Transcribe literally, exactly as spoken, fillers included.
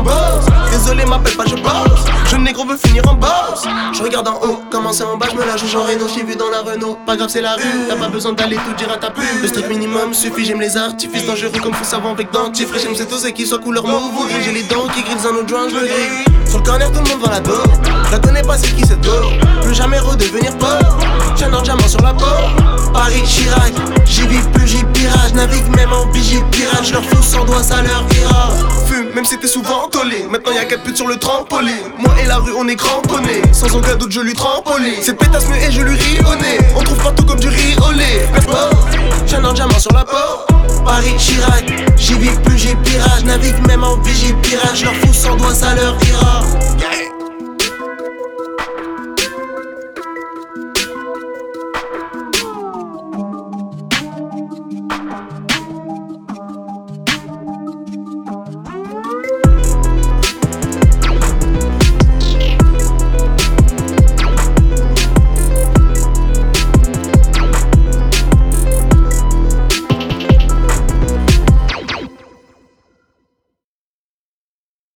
boss. Désolé, m'appelle pas, je bosse. Je négro veux finir en boss. Je regarde en haut, commencer en bas, je me lâche au genre Renault. J't'ai vu dans la Renault, pas grave c'est la rue. T'as pas besoin d'aller tout dire à ta pub. Le strict minimum suffit, j'aime les artifices dangereux comme faux savant avec dentifrice. J'aime cette osée qui soit couleur mauve ou gris. J'ai les dents qui griffent dans nos joints, je le grille. Sur le corner tout le monde vend la dos. Je la connais pas, c'est qui cette go. Plus jamais redevenir pauvre. J'ai un diamant sur la peau. Paris, Chirac, j'y vis plus, j'y pirate. Navigue même en bigi pirate. Je leur fous sans doigt, ça leur ira. Fume, même si t'es souvent tolé. Maintenant y'a quatre putes sur le trampoline. Moi et la rue on est cramponnés. Sans aucun doute je lui trampoline. Cette pétasse me et je lui ris au nez. On trouve partout comme du riz au lait. J'ai un diamant sur la peau. Paris, Chirac, j'y vis plus, j'y pirate. Navigue même en bigi pirate. Je leur fous sans doigt, ça leur ira.